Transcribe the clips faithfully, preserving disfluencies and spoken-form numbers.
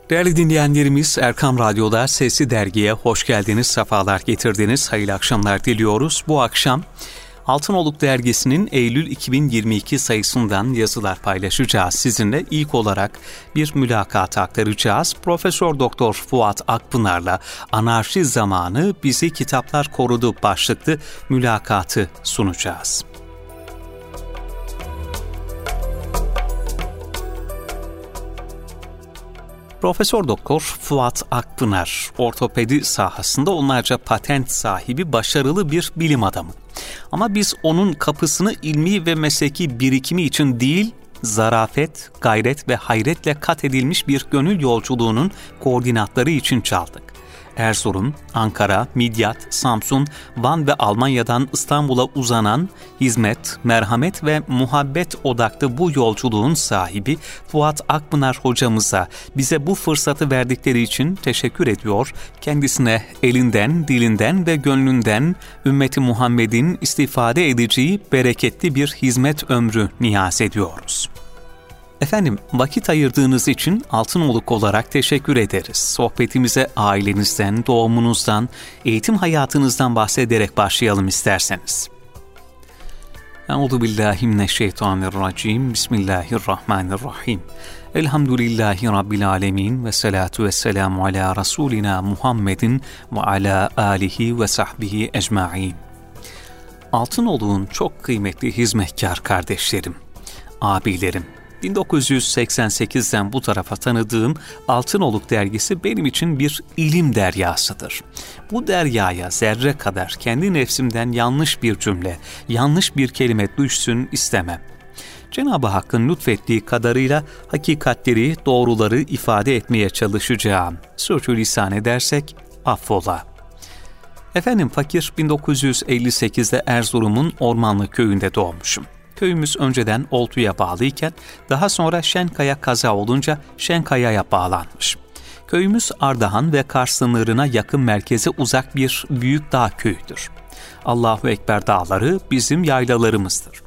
Değerli dinleyenlerimiz, Erkam Radyo'da Sesli Dergi'ye hoş geldiniz, sefalar getirdiniz, hayırlı akşamlar diliyoruz. Bu akşam Altınoluk Dergisi'nin Eylül iki bin yirmi iki sayısından yazılar paylaşacağız. Sizinle ilk olarak bir mülakat aktaracağız. Profesör Doktor Fuat Akpınar'la Anarşi Zamanı Bizi Kitaplar Korudu başlıklı mülakatı sunacağız. Profesör Doktor Fuat Akpınar, ortopedi sahasında onlarca patent sahibi başarılı bir bilim adamı. Ama biz onun kapısını ilmi ve mesleki birikimi için değil, zarafet, gayret ve hayretle kat edilmiş bir gönül yolculuğunun koordinatları için çaldık. Erzurum, Ankara, Midyat, Samsun, Van ve Almanya'dan İstanbul'a uzanan hizmet, merhamet ve muhabbet odaklı bu yolculuğun sahibi Fuat Akpınar hocamıza bize bu fırsatı verdikleri için teşekkür ediyor. Kendisine elinden, dilinden ve gönlünden ümmeti Muhammed'in istifade edeceği bereketli bir hizmet ömrü niyaz ediyoruz. Efendim, vakit ayırdığınız için Altınoluk olarak teşekkür ederiz. Sohbetimize ailenizden, doğumunuzdan, eğitim hayatınızdan bahsederek başlayalım isterseniz. Euzubillahimineşşeytanirracim. Bismillahirrahmanirrahim. Elhamdülillahi Rabbil alemin ve salatu ve selamu ala Resulina Muhammedin ve ala alihi ve sahbihi ecmain. Altınoluk'un çok kıymetli hizmetkar kardeşlerim, abilerim, bin dokuz yüz seksen sekizden bu tarafa tanıdığım Altınoluk Dergisi benim için bir ilim deryasıdır. Bu deryaya zerre kadar kendi nefsimden yanlış bir cümle, yanlış bir kelime düşsün istemem. Cenab-ı Hakk'ın lütfettiği kadarıyla hakikatleri, doğruları ifade etmeye çalışacağım. Sürçülisan edersek affola. Efendim, fakir bin dokuz yüz elli sekizde Erzurum'un Ormanlı köyünde doğmuşum. Köyümüz önceden Oltu'ya bağlıyken daha sonra Şenkaya kaza olunca Şenkaya'ya bağlanmış. Köyümüz Ardahan ve Kars sınırına yakın merkeze uzak bir büyük dağ köyüdür. Allahu Ekber dağları bizim yaylalarımızdır.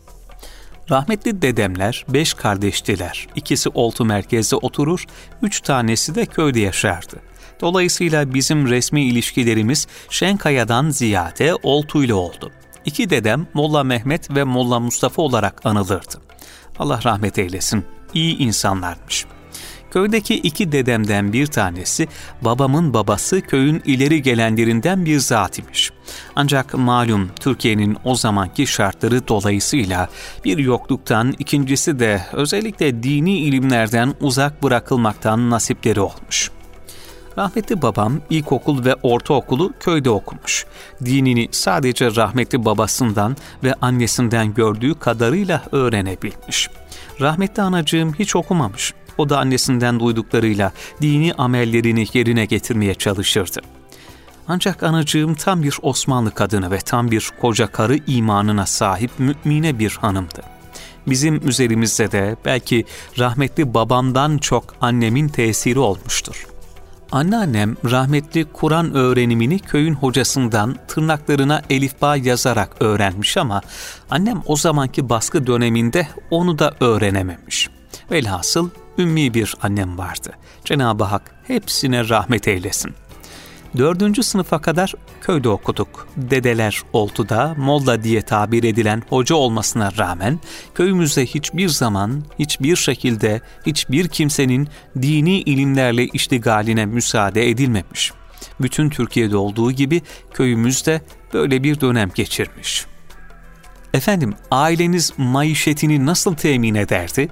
Rahmetli dedemler beş kardeştiler. İkisi Oltu merkezde oturur, üç tanesi de köyde yaşardı. Dolayısıyla bizim resmi ilişkilerimiz Şenkaya'dan ziyade Oltu ile oldu. İki dedem Molla Mehmet ve Molla Mustafa olarak anılırdı. Allah rahmet eylesin, iyi insanlarmış. Köydeki iki dedemden bir tanesi, babamın babası köyün ileri gelenlerinden bir zat imiş. Ancak malum Türkiye'nin o zamanki şartları dolayısıyla bir yokluktan, ikincisi de özellikle dini ilimlerden uzak bırakılmaktan nasipleri olmuş. Rahmetli babam ilkokul ve ortaokulu köyde okumuş. Dinini sadece rahmetli babasından ve annesinden gördüğü kadarıyla öğrenebilmiş. Rahmetli anacığım hiç okumamış. O da annesinden duyduklarıyla dini amellerini yerine getirmeye çalışırdı. Ancak anacığım tam bir Osmanlı kadını ve tam bir koca karı imanına sahip mümine bir hanımdı. Bizim üzerimizde de belki rahmetli babamdan çok annemin tesiri olmuştur. Anneannem rahmetli Kur'an öğrenimini köyün hocasından tırnaklarına elifba yazarak öğrenmiş ama annem o zamanki baskı döneminde onu da öğrenememiş. Velhasıl ümmi bir annem vardı. Cenab-ı Hak hepsine rahmet eylesin. Dördüncü sınıfa kadar köyde okuduk. Dedeler Oltu'da Molla diye tabir edilen hoca olmasına rağmen köyümüzde hiçbir zaman, hiçbir şekilde, hiçbir kimsenin dini ilimlerle iştigaline müsaade edilmemiş. Bütün Türkiye'de olduğu gibi köyümüzde böyle bir dönem geçirmiş. Efendim, aileniz maişetini nasıl temin ederdi?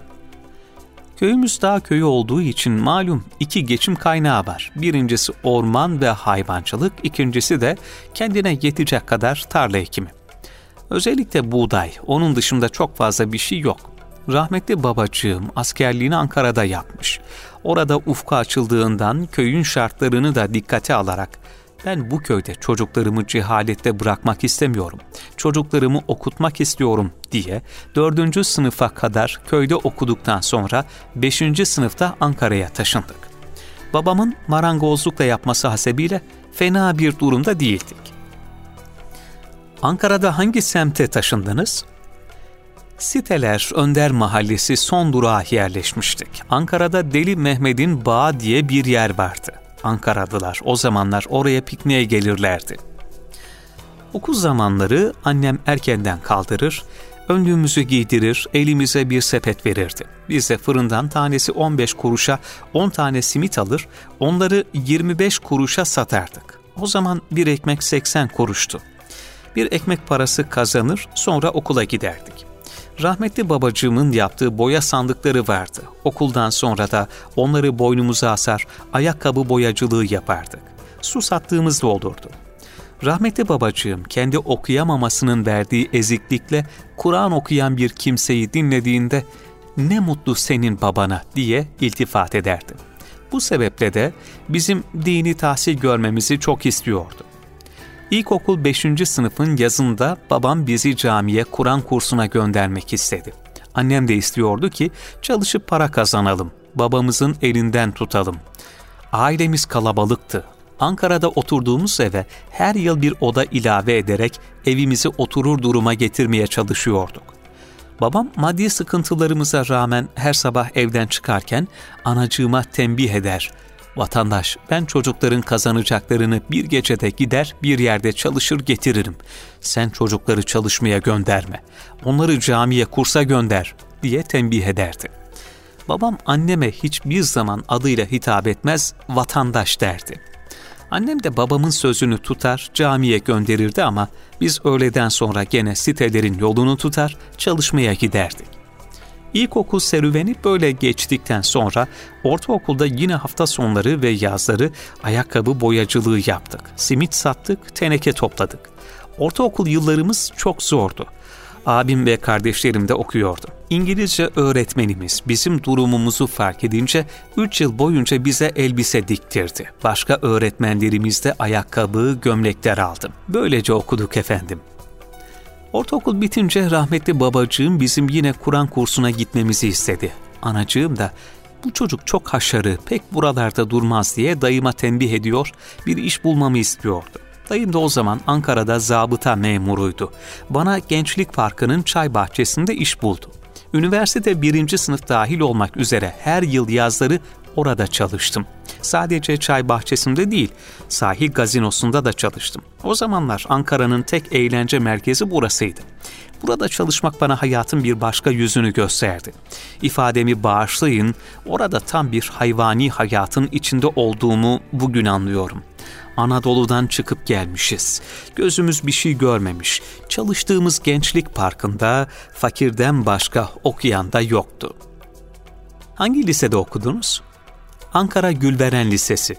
Köyümüz dağ köyü olduğu için malum iki geçim kaynağı var. Birincisi orman ve hayvancılık, ikincisi de kendine yetecek kadar tarla ekimi. Özellikle buğday, onun dışında çok fazla bir şey yok. Rahmetli babacığım askerliğini Ankara'da yapmış. Orada ufku açıldığından köyün şartlarını da dikkate alarak ben bu köyde çocuklarımı cehalette bırakmak istemiyorum, çocuklarımı okutmak istiyorum diye dördüncü sınıfa kadar köyde okuduktan sonra beşinci sınıfta Ankara'ya taşındık. Babamın marangozlukla yapması hasebiyle fena bir durumda değildik. Ankara'da hangi semte taşındınız? Siteler Önder Mahallesi son durağa yerleşmiştik. Ankara'da Deli Mehmet'in Bağı diye bir yer vardı. Ankaralılar o zamanlar oraya pikniğe gelirlerdi. Okul zamanları annem erkenden kaldırır, önlüğümüzü giydirir, elimize bir sepet verirdi. Biz de fırından tanesi on beş kuruşa on tane simit alır, onları yirmi beş kuruşa satardık. O zaman bir ekmek seksen kuruştu. Bir ekmek parası kazanır, sonra okula giderdik. Rahmetli babacığımın yaptığı boya sandıkları vardı. Okuldan sonra da onları boynumuza asar, ayakkabı boyacılığı yapardık. Su sattığımız da olurdu. Rahmetli babacığım kendi okuyamamasının verdiği eziklikle Kur'an okuyan bir kimseyi dinlediğinde "Ne mutlu senin babana" diye iltifat ederdi. Bu sebeple de bizim dini tahsil görmemizi çok istiyordu. İlkokul beşinci sınıfın yazında babam bizi camiye Kur'an kursuna göndermek istedi. Annem de istiyordu ki çalışıp para kazanalım, babamızın elinden tutalım. Ailemiz kalabalıktı. Ankara'da oturduğumuz eve her yıl bir oda ilave ederek evimizi oturur duruma getirmeye çalışıyorduk. Babam maddi sıkıntılarımıza rağmen her sabah evden çıkarken anacığıma tembih eder. "Vatandaş, ben çocukların kazanacaklarını bir gecede gider bir yerde çalışır getiririm. Sen çocukları çalışmaya gönderme. Onları camiye, kursa gönder" diye tembih ederdi. Babam anneme hiçbir zaman adıyla hitap etmez, vatandaş derdi. Annem de babamın sözünü tutar, camiye gönderirdi ama biz öğleden sonra gene sitelerin yolunu tutar, çalışmaya giderdik. İlkokul serüveni böyle geçtikten sonra ortaokulda yine hafta sonları ve yazları ayakkabı boyacılığı yaptık. Simit sattık, teneke topladık. Ortaokul yıllarımız çok zordu. Abim ve kardeşlerim de okuyordu. İngilizce öğretmenimiz bizim durumumuzu fark edince üç yıl boyunca bize elbise diktirdi. Başka öğretmenlerimiz de ayakkabı, gömlekler aldı. Böylece okuduk efendim. Ortaokul bitince rahmetli babacığım bizim yine Kur'an kursuna gitmemizi istedi. Anacığım da "Bu çocuk çok haşarı, pek buralarda durmaz" diye dayıma tembih ediyor, bir iş bulmamı istiyordu. Dayım da o zaman Ankara'da zabıta memuruydu. Bana Gençlik Parkı'nın çay bahçesinde iş buldu. Üniversite birinci sınıf dahil olmak üzere her yıl yazları orada çalıştım. Sadece çay bahçesinde değil, sahil gazinosunda da çalıştım. O zamanlar Ankara'nın tek eğlence merkezi burasıydı. Burada çalışmak bana hayatın bir başka yüzünü gösterdi. İfademi bağışlayın, orada tam bir hayvani hayatın içinde olduğumu bugün anlıyorum. Anadolu'dan çıkıp gelmişiz. Gözümüz bir şey görmemiş. Çalıştığımız Gençlik Parkı'nda fakirden başka okuyan da yoktu. Hangi lisede okudunuz? Ankara Gülveren Lisesi.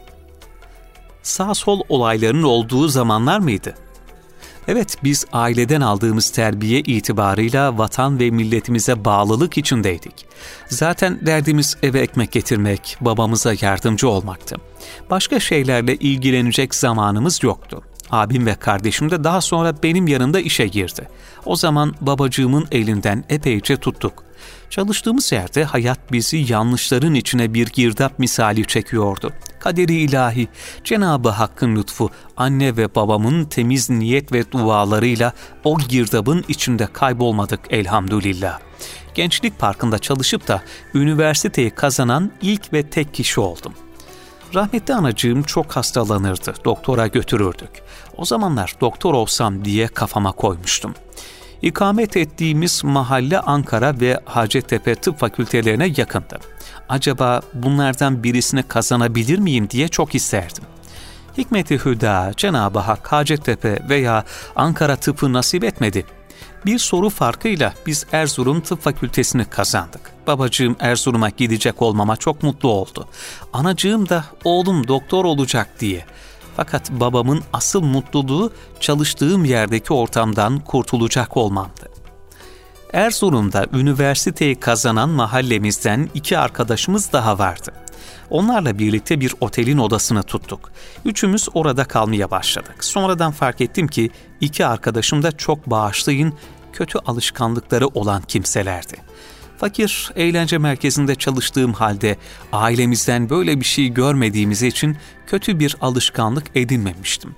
Sağ sol olaylarının olduğu zamanlar mıydı? Evet, biz aileden aldığımız terbiye itibarıyla vatan ve milletimize bağlılık içindeydik. Zaten derdimiz eve ekmek getirmek, babamıza yardımcı olmaktı. Başka şeylerle ilgilenecek zamanımız yoktu. Abim ve kardeşim de daha sonra benim yanımda işe girdi. O zaman babacığımın elinden epeyce tuttuk. Çalıştığımız yerde hayat bizi yanlışların içine bir girdap misali çekiyordu. Kaderi ilahi, Cenab-ı Hakk'ın lütfu, anne ve babamın temiz niyet ve dualarıyla o girdabın içinde kaybolmadık elhamdülillah. Gençlik Parkı'nda çalışıp da üniversiteyi kazanan ilk ve tek kişi oldum. Rahmetli anacığım çok hastalanırdı, doktora götürürdük. O zamanlar doktor olsam diye kafama koymuştum. İkamet ettiğimiz mahalle Ankara ve Hacettepe tıp fakültelerine yakındı. Acaba bunlardan birisini kazanabilir miyim diye çok isterdim. Hikmet-i Hüda, Cenab-ı Hak Hacettepe veya Ankara tıpı nasip etmedi. Bir soru farkıyla biz Erzurum Tıp Fakültesini kazandık. Babacığım Erzurum'a gidecek olmama çok mutlu oldu. Anacığım da oğlum doktor olacak diye. Fakat babamın asıl mutluluğu çalıştığım yerdeki ortamdan kurtulacak olmamdı. Erzurum'da üniversiteyi kazanan mahallemizden iki arkadaşımız daha vardı. Onlarla birlikte bir otelin odasını tuttuk. Üçümüz orada kalmaya başladık. Sonradan fark ettim ki iki arkadaşım da çok bağışlayın, kötü alışkanlıkları olan kimselerdi. Fakir eğlence merkezinde çalıştığım halde ailemizden böyle bir şey görmediğimiz için kötü bir alışkanlık edinmemiştim.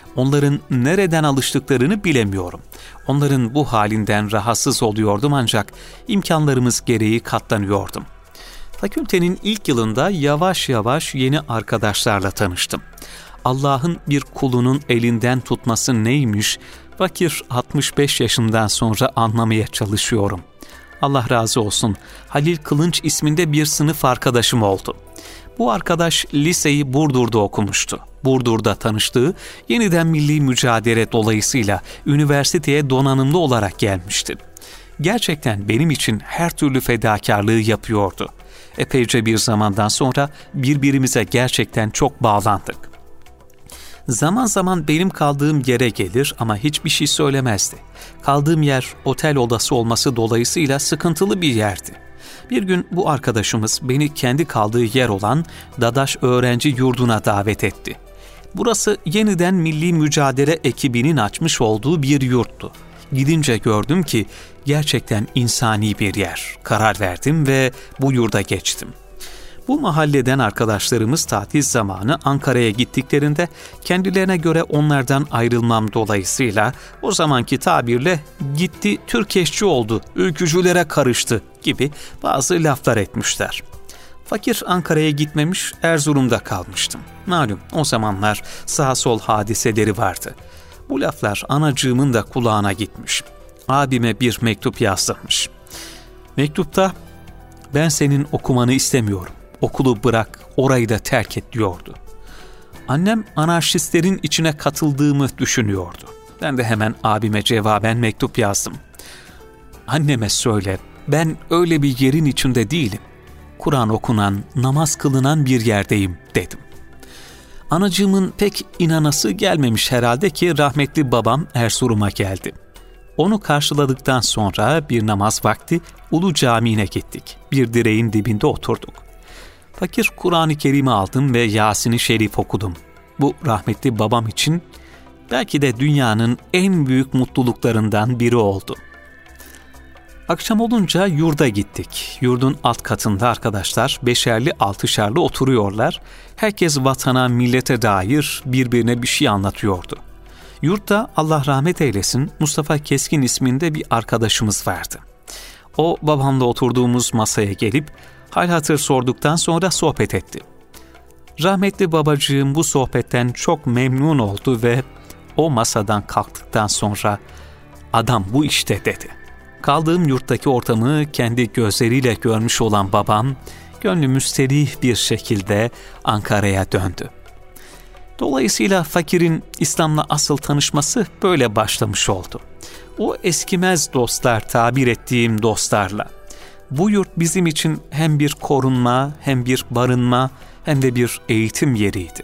Onların nereden alıştıklarını bilemiyorum. Onların bu halinden rahatsız oluyordum ancak imkanlarımız gereği katlanıyordum. Fakültenin ilk yılında yavaş yavaş yeni arkadaşlarla tanıştım. Allah'ın bir kulunun elinden tutması neymiş, fakir altmış beş yaşından sonra anlamaya çalışıyorum. Allah razı olsun, Halil Kılınç isminde bir sınıf arkadaşım oldu. Bu arkadaş liseyi Burdur'da okumuştu. Burdur'da tanıştığı yeniden milli mücadele dolayısıyla üniversiteye donanımlı olarak gelmişti. Gerçekten benim için her türlü fedakarlığı yapıyordu. Epeyce bir zamandan sonra birbirimize gerçekten çok bağlandık. Zaman zaman benim kaldığım yere gelir ama hiçbir şey söylemezdi. Kaldığım yer otel odası olması dolayısıyla sıkıntılı bir yerdi. Bir gün bu arkadaşımız beni kendi kaldığı yer olan Dadaş Öğrenci Yurdu'na davet etti. Burası yeniden milli mücadele ekibinin açmış olduğu bir yurttu. Gidince gördüm ki gerçekten insani bir yer. Karar verdim ve bu yurda geçtim. Bu mahalleden arkadaşlarımız tatil zamanı Ankara'ya gittiklerinde kendilerine göre onlardan ayrılmam dolayısıyla o zamanki tabirle gitti Türkeşçi oldu, ülkücülere karıştı gibi bazı laflar etmişler. Fakir Ankara'ya gitmemiş, Erzurum'da kalmıştım. Malum o zamanlar sağ sol hadiseleri vardı. Bu laflar anacığımın da kulağına gitmiş. Abime bir mektup yazdırmış. Mektupta ben senin okumanı istemiyorum. Okulu bırak, orayı da terk et diyordu. Annem anarşistlerin içine katıldığımı düşünüyordu. Ben de hemen abime cevaben mektup yazdım. Anneme söyle, ben öyle bir yerin içinde değilim. Kur'an okunan, namaz kılınan bir yerdeyim dedim. Anacığımın pek inanası gelmemiş herhalde ki rahmetli babam Erzurum'a geldi. Onu karşıladıktan sonra bir namaz vakti Ulu Camii'ne gittik. Bir direğin dibinde oturduk. Fakir Kur'an-ı Kerim'i aldım ve Yasin-i Şerif okudum. Bu rahmetli babam için belki de dünyanın en büyük mutluluklarından biri oldu. Akşam olunca yurda gittik. Yurdun alt katında arkadaşlar beşerli altışarlı oturuyorlar. Herkes vatana, millete dair birbirine bir şey anlatıyordu. Yurtta Allah rahmet eylesin Mustafa Keskin isminde bir arkadaşımız vardı. O babamla oturduğumuz masaya gelip hal hatır sorduktan sonra sohbet etti. Rahmetli babacığım bu sohbetten çok memnun oldu ve o masadan kalktıktan sonra adam bu işte dedi. Kaldığım yurttaki ortamı kendi gözleriyle görmüş olan babam gönlü müsterih bir şekilde Ankara'ya döndü. Dolayısıyla fakirin İslam'la asıl tanışması böyle başlamış oldu. O eskimez dostlar tabir ettiğim dostlarla. Bu yurt bizim için hem bir korunma, hem bir barınma, hem de bir eğitim yeriydi.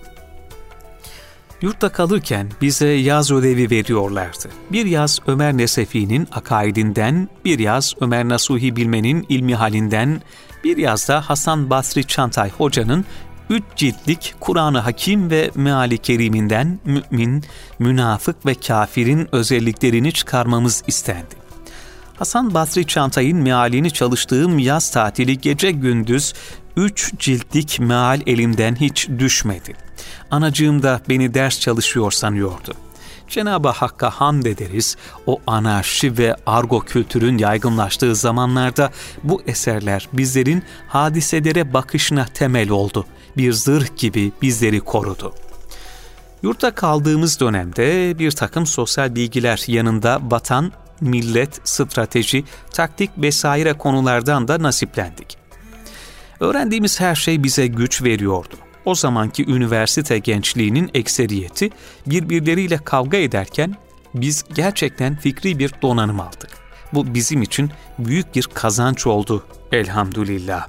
Yurtta kalırken bize yaz ödevi veriyorlardı. Bir yaz Ömer Nesefi'nin akaidinden, bir yaz Ömer Nasuhi Bilmen'in ilmi halinden, bir yaz da Hasan Basri Çantay Hoca'nın üç ciltlik Kur'an-ı Hakim ve Meali Kerim'inden mümin, münafık ve kafirin özelliklerini çıkarmamız istendi. Hasan Basri Çantay'ın mealini çalıştığım yaz tatili gece gündüz üç ciltlik meal elimden hiç düşmedi. Anacığım da beni ders çalışıyor sanıyordu. Cenab-ı Hakk'a hamd ederiz, o anarşi ve argo kültürün yaygınlaştığı zamanlarda bu eserler bizlerin hadiselere bakışına temel oldu. Bir zırh gibi bizleri korudu. Yurtta kaldığımız dönemde bir takım sosyal bilgiler yanında vatan, millet, strateji, taktik vesaire konulardan da nasiplendik. Öğrendiğimiz her şey bize güç veriyordu. O zamanki üniversite gençliğinin ekseriyeti birbirleriyle kavga ederken biz gerçekten fikri bir donanım aldık. Bu bizim için büyük bir kazanç oldu elhamdülillah.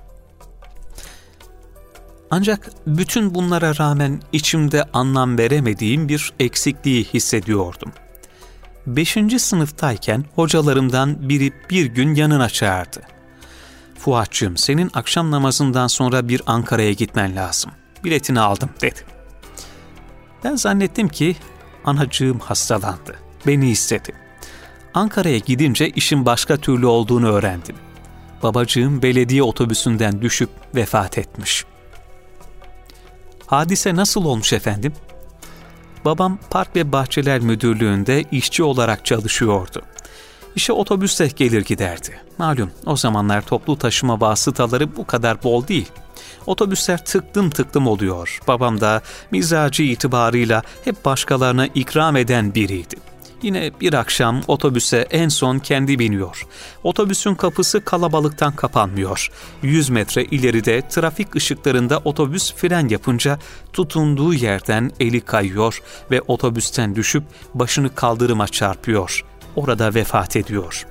Ancak bütün bunlara rağmen içimde anlam veremediğim bir eksikliği hissediyordum. Beşinci sınıftayken hocalarımdan biri bir gün yanına çağırdı. Fuat'cığım senin akşam namazından sonra bir Ankara'ya gitmen lazım. Biletini aldım dedi. Ben zannettim ki anacığım hastalandı. Beni istedi. Ankara'ya gidince işin başka türlü olduğunu öğrendim. Babacığım belediye otobüsünden düşüp vefat etmiş. Hadise nasıl olmuş efendim? Babam Park ve Bahçeler Müdürlüğü'nde işçi olarak çalışıyordu. İşe otobüsle gelir giderdi. Malum o zamanlar toplu taşıma vasıtaları bu kadar bol değil. Otobüsler tıklım tıklım oluyor. Babam da mizacı itibarıyla hep başkalarına ikram eden biriydi. Yine bir akşam otobüse en son kendi biniyor. Otobüsün kapısı kalabalıktan kapanmıyor. yüz metre ileride trafik ışıklarında otobüs fren yapınca tutunduğu yerden eli kayıyor ve otobüsten düşüp başını kaldırıma çarpıyor. Orada vefat ediyor.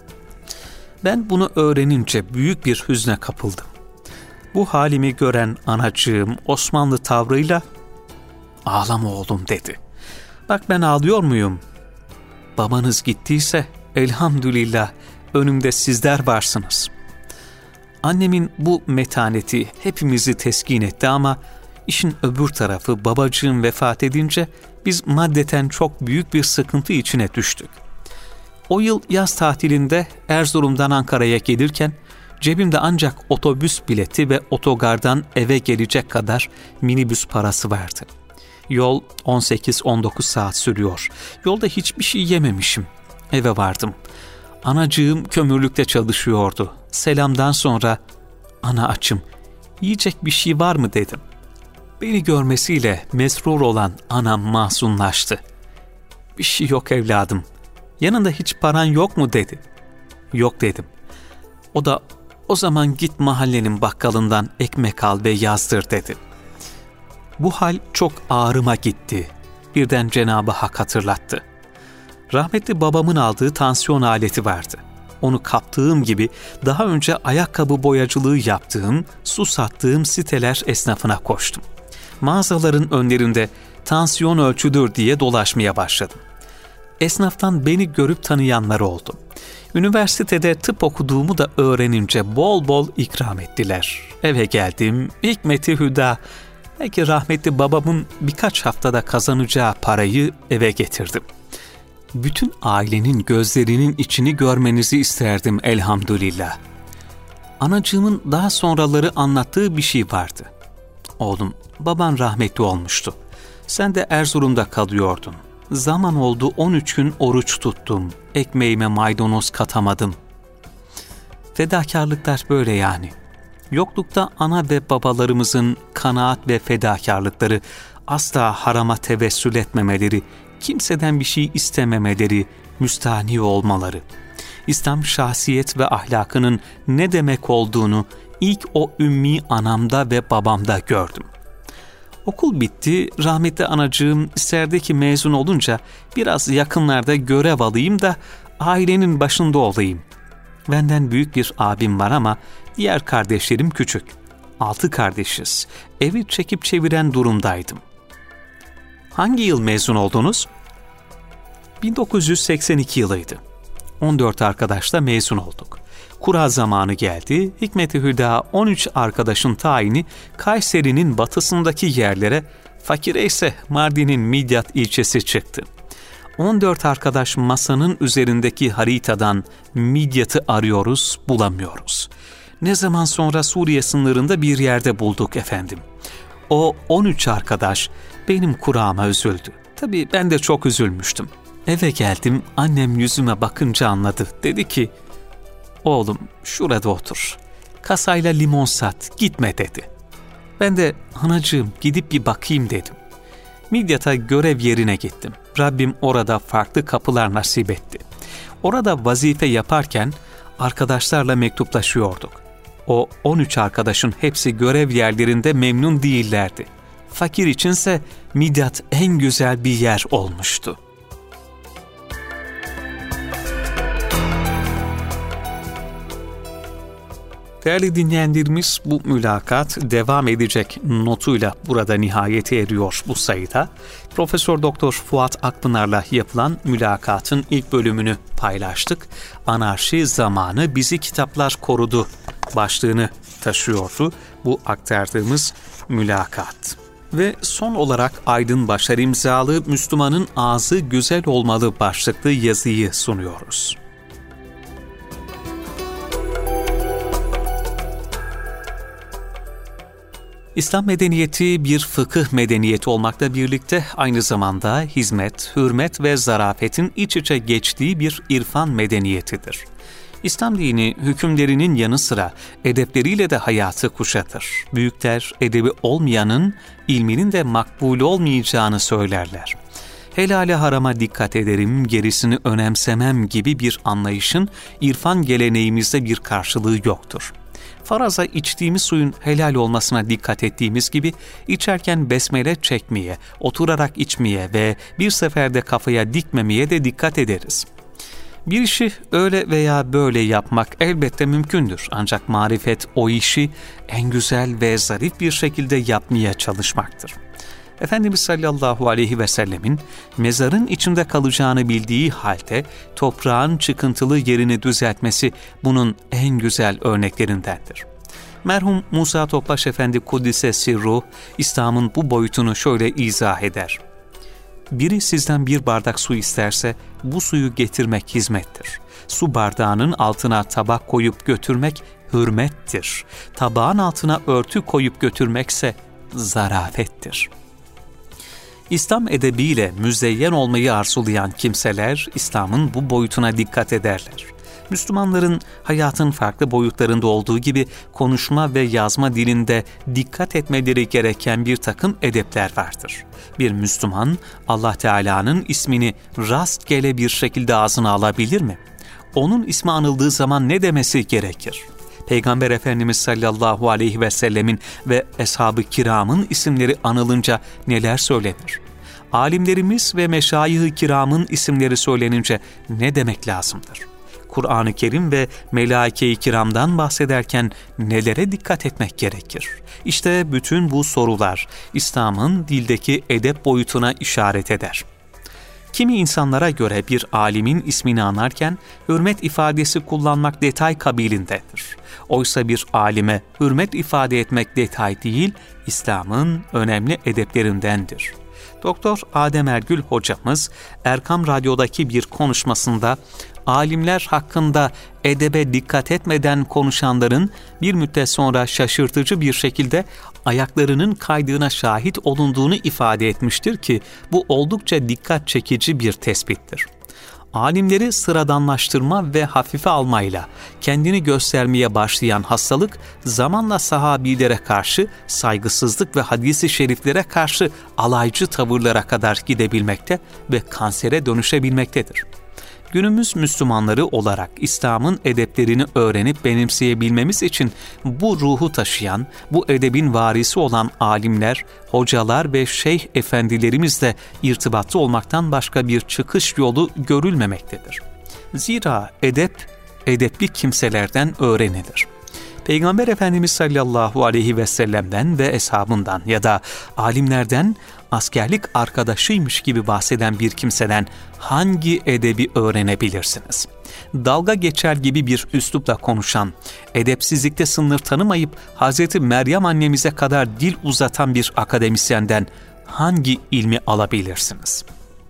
Ben bunu öğrenince büyük bir hüzne kapıldım. Bu halimi gören anacığım Osmanlı tavrıyla "Ağlama oğlum" dedi. "Bak ben ağlıyor muyum? Babanız gittiyse elhamdülillah önümde sizler varsınız." Annemin bu metaneti hepimizi teskin etti ama işin öbür tarafı babacığım vefat edince biz maddeten çok büyük bir sıkıntı içine düştük. O yıl yaz tatilinde Erzurum'dan Ankara'ya gelirken cebimde ancak otobüs bileti ve otogardan eve gelecek kadar minibüs parası vardı. Yol on sekiz on dokuz saat sürüyor. Yolda hiçbir şey yememişim. Eve vardım. Anacığım kömürlükte çalışıyordu. Selamdan sonra "Ana açım, yiyecek bir şey var mı?" dedim. Beni görmesiyle mesrur olan anam mahzunlaştı. "Bir şey yok evladım. Yanında hiç paran yok mu?" dedi. "Yok" dedim. O da "O zaman git mahallenin bakkalından ekmek al ve yazdır" dedi. Bu hal çok ağrıma gitti. Birden Cenab-ı Hak hatırlattı. Rahmetli babamın aldığı tansiyon aleti vardı. Onu kaptığım gibi daha önce ayakkabı boyacılığı yaptığım, su sattığım siteler esnafına koştum. Mağazaların önlerinde tansiyon ölçüdür diye dolaşmaya başladım. Esnaftan beni görüp tanıyanlar oldu. Üniversitede tıp okuduğumu da öğrenince bol bol ikram ettiler. Eve geldim, hikmeti hüda, belki rahmetli babamın birkaç haftada kazanacağı parayı eve getirdim. Bütün ailenin gözlerinin içini görmenizi isterdim elhamdülillah. Anacığımın daha sonraları anlattığı bir şey vardı. "Oğlum, baban rahmetli olmuştu. Sen de Erzurum'da kalıyordun. Zaman oldu on üç gün oruç tuttum. Ekmeğime maydanoz katamadım." Fedakarlıklar böyle yani. Yoklukta ana ve babalarımızın kanaat ve fedakarlıkları, asla harama tevessül etmemeleri, kimseden bir şey istememeleri, müstahni olmaları. İslam şahsiyet ve ahlakının ne demek olduğunu ilk o ümmi anamda ve babamda gördüm. Okul bitti, rahmetli anacığım isterdi ki mezun olunca biraz yakınlarda görev alayım da ailenin başında olayım. Benden büyük bir abim var ama diğer kardeşlerim küçük. Altı kardeşiz. Evi çekip çeviren durumdaydım. "Hangi yıl mezun oldunuz?" bin dokuz yüz seksen iki yılıydı. on dört arkadaşla mezun olduk. Kura zamanı geldi. Hikmet-i Hüda on üç arkadaşın tayini Kayseri'nin batısındaki yerlere, fakire ise Mardin'in Midyat ilçesi çıktı. on dört arkadaş masanın üzerindeki haritadan Midyat'ı arıyoruz, bulamıyoruz. Ne zaman sonra Suriye sınırında bir yerde bulduk efendim. O on üç arkadaş benim kurama üzüldü. Tabii ben de çok üzülmüştüm. Eve geldim, annem yüzüme bakınca anladı. Dedi ki, "Oğlum şurada otur. Kasayla limon sat, gitme" dedi. Ben de "Anacığım gidip bir bakayım" dedim. Midyat'a görev yerine gittim. Rabbim orada farklı kapılar nasip etti. Orada vazife yaparken arkadaşlarla mektuplaşıyorduk. O on üç arkadaşın hepsi görev yerlerinde memnun değillerdi. Fakir içinse Midyat en güzel bir yer olmuştu. Değerli dinleyenlerimiz, bu mülakat devam edecek notuyla burada nihayete eriyor bu sayıda. Profesör Doktor Fuat Akpınar'la yapılan mülakatın ilk bölümünü paylaştık. Anarşi zamanı bizi kitaplar korudu başlığını taşıyordu bu aktardığımız mülakat. Ve son olarak Aydın Başar imzalı "Müslümanın ağzı güzel olmalı" başlıklı yazıyı sunuyoruz. İslam medeniyeti bir fıkıh medeniyeti olmakla birlikte aynı zamanda hizmet, hürmet ve zarafetin iç içe geçtiği bir irfan medeniyetidir. İslam dini hükümlerinin yanı sıra edepleriyle de hayatı kuşatır. Büyükler edebi olmayanın ilminin de makbul olmayacağını söylerler. Helale harama dikkat ederim, gerisini önemsemem gibi bir anlayışın irfan geleneğimizde bir karşılığı yoktur. Faraza içtiğimiz suyun helal olmasına dikkat ettiğimiz gibi içerken besmele çekmeye, oturarak içmeye ve bir seferde kafaya dikmemeye de dikkat ederiz. Bir işi öyle veya böyle yapmak elbette mümkündür. Ancak marifet o işi en güzel ve zarif bir şekilde yapmaya çalışmaktır. Efendimiz sallallahu aleyhi ve sellemin mezarın içinde kalacağını bildiği halde toprağın çıkıntılı yerini düzeltmesi bunun en güzel örneklerindendir. Merhum Musa Topbaş Efendi Kuddise Sirruh, İslam'ın bu boyutunu şöyle izah eder. Biri sizden bir bardak su isterse bu suyu getirmek hizmettir. Su bardağının altına tabak koyup götürmek hürmettir. Tabağın altına örtü koyup götürmekse zarafettir. İslam edebiyle müzeyyen olmayı arzulayan kimseler İslam'ın bu boyutuna dikkat ederler. Müslümanların hayatın farklı boyutlarında olduğu gibi konuşma ve yazma dilinde dikkat etmeleri gereken bir takım edepler vardır. Bir Müslüman Allah Teala'nın ismini rastgele bir şekilde ağzına alabilir mi? Onun ismi anıldığı zaman ne demesi gerekir? Peygamber Efendimiz sallallahu aleyhi ve sellemin ve eshab-ı kiramın isimleri anılınca neler söylenir? Alimlerimiz ve meşayih-i kiramın isimleri söylenince ne demek lazımdır? Kur'an-ı Kerim ve melaike-i kiramdan bahsederken nelere dikkat etmek gerekir? İşte bütün bu sorular İslam'ın dildeki edep boyutuna işaret eder. Kimi insanlara göre bir alimin ismini anarken hürmet ifadesi kullanmak detay kabilindedir. Oysa bir alime hürmet ifade etmek detay değil, İslam'ın önemli edeplerindendir. Doktor Adem Ergül hocamız Erkam Radyo'daki bir konuşmasında alimler hakkında edebe dikkat etmeden konuşanların bir müddet sonra şaşırtıcı bir şekilde ayaklarının kaydığına şahit olunduğunu ifade etmiştir ki bu oldukça dikkat çekici bir tespittir. Alimleri sıradanlaştırma ve hafife almayla kendini göstermeye başlayan hastalık zamanla sahabilere karşı saygısızlık ve hadis-i şeriflere karşı alaycı tavırlara kadar gidebilmekte ve kansere dönüşebilmektedir. Günümüz Müslümanları olarak İslam'ın edeplerini öğrenip benimseyebilmemiz için bu ruhu taşıyan, bu edebin varisi olan alimler, hocalar ve şeyh efendilerimizle irtibatlı olmaktan başka bir çıkış yolu görülmemektedir. Zira edep, edepli kimselerden öğrenilir. Peygamber Efendimiz sallallahu aleyhi ve sellem'den ve eshabından ya da alimlerden askerlik arkadaşıymış gibi bahseden bir kimseden hangi edebi öğrenebilirsiniz? Dalga geçer gibi bir üslupla konuşan, edepsizlikte sınır tanımayıp Hazreti Meryem annemize kadar dil uzatan bir akademisyenden hangi ilmi alabilirsiniz?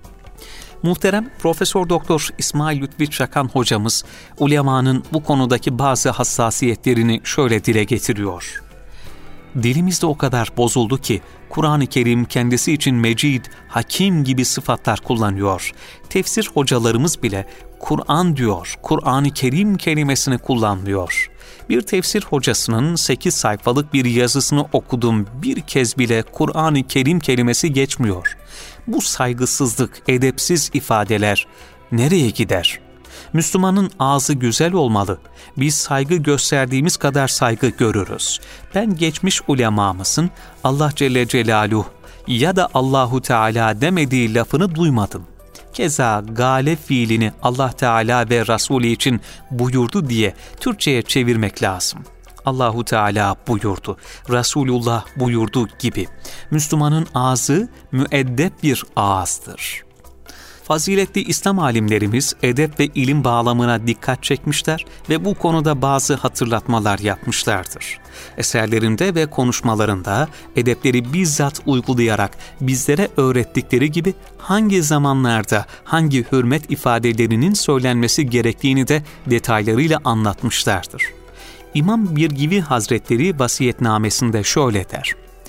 Muhterem Profesör Doktor İsmail Lütfi Çakan hocamız ulemanın bu konudaki bazı hassasiyetlerini şöyle dile getiriyor. Dilimizde o kadar bozuldu ki Kur'an-ı Kerim kendisi için mecid, hakim gibi sıfatlar kullanıyor. Tefsir hocalarımız bile Kur'an diyor, Kur'an-ı Kerim kelimesini kullanmıyor. Bir tefsir hocasının sekiz sayfalık bir yazısını okudum, bir kez bile Kur'an-ı Kerim kelimesi geçmiyor. Bu saygısızlık, edepsiz ifadeler nereye gider? Müslümanın ağzı güzel olmalı. Biz saygı gösterdiğimiz kadar saygı görürüz. Ben geçmiş ulemamızın Allah Celle Celaluhu ya da Allahu Teala demediği lafını duymadım. Keza gale fiilini Allah Teala ve Resulü için buyurdu diye Türkçe'ye çevirmek lazım. Allahu Teala buyurdu, Resulullah buyurdu gibi. Müslümanın ağzı müeddep bir ağızdır. Faziletli İslam alimlerimiz edep ve ilim bağlamına dikkat çekmişler ve bu konuda bazı hatırlatmalar yapmışlardır. Eserlerinde ve konuşmalarında edepleri bizzat uygulayarak bizlere öğrettikleri gibi hangi zamanlarda hangi hürmet ifadelerinin söylenmesi gerektiğini de detaylarıyla anlatmışlardır. İmam Birgivi Hazretleri vasiyetnamesinde şöyle der: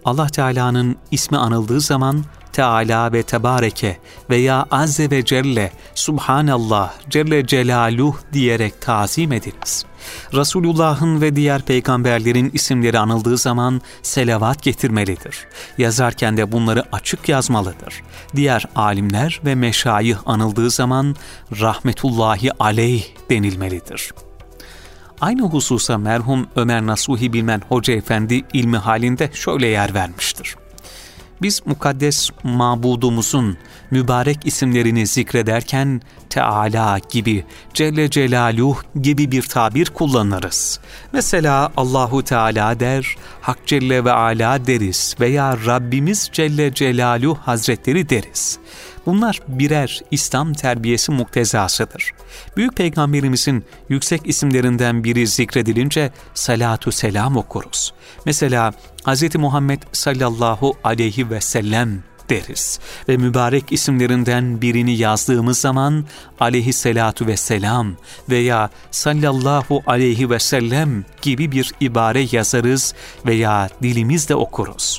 Allah Teala'nın ismi anıldığı zaman Teala ve Tebareke veya Azze ve Celle, Subhanallah, Celle Celaluhu diyerek tazim ediniz. Resulullah'ın ve diğer peygamberlerin isimleri anıldığı zaman selavat getirmelidir. Yazarken de bunları açık yazmalıdır. Diğer alimler ve meşayih anıldığı zaman rahmetullahi aleyh denilmelidir. Aynı hususa merhum Ömer Nasuhi Bilmen Hoca Efendi ilmi halinde şöyle yer vermiştir. Biz mukaddes mabudumuzun mübarek isimlerini zikrederken Teala gibi, Celle Celaluhu gibi bir tabir kullanırız. Mesela Allahu Teala der, Hak Celle ve Ala deriz veya Rabbimiz Celle Celaluhu Hazretleri deriz. Bunlar birer İslam terbiyesi muktezasıdır. Büyük Peygamberimizin yüksek isimlerinden biri zikredilince salatu selam okuruz. Mesela Hz. Muhammed sallallahu aleyhi ve sellem deriz ve mübarek isimlerinden birini yazdığımız zaman aleyhissalatu vesselam veya sallallahu aleyhi ve sellem gibi bir ibare yazarız veya dilimizle okuruz.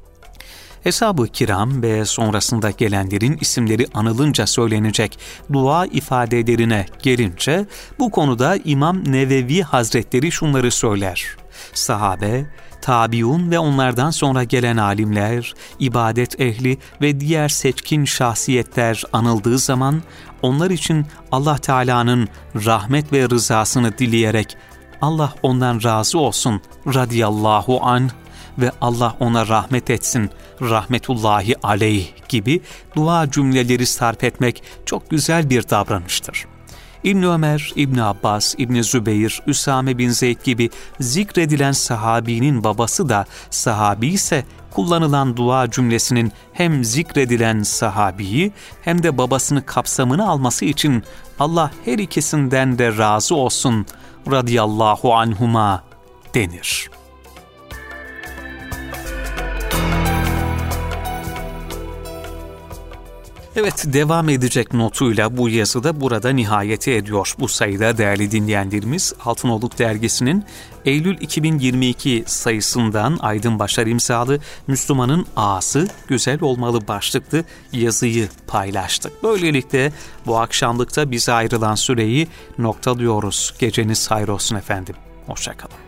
Eshab-ı kiram ve sonrasında gelenlerin isimleri anılınca söylenecek dua ifadelerine gelince bu konuda İmam Nevevi Hazretleri şunları söyler. Sahabe, tabiun ve onlardan sonra gelen alimler, ibadet ehli ve diğer seçkin şahsiyetler anıldığı zaman onlar için Allah Teala'nın rahmet ve rızasını dileyerek Allah ondan razı olsun radiyallahu anh ve Allah ona rahmet etsin, rahmetullahi aleyh gibi dua cümleleri sarf etmek çok güzel bir davranıştır. İbn Ömer, İbn Abbas, İbn Zübeyir, Üsame bin Zeyd gibi zikredilen sahabinin babası da sahabi ise kullanılan dua cümlesinin hem zikredilen sahabiyi hem de babasını kapsamını alması için Allah her ikisinden de razı olsun radiyallahu anhuma denir. Evet, devam edecek notuyla bu yazıda burada nihayete ediyor. Bu sayıda değerli dinleyenlerimiz Altınoluk Dergisi'nin Eylül iki bin yirmi iki sayısından Aydın Başar imzalı Müslümanın Ağası Güzel Olmalı başlıklı yazıyı paylaştık. Böylelikle bu akşamlıkta bize ayrılan süreyi noktalıyoruz. Geceniz hayır olsun efendim. Hoşça kalın.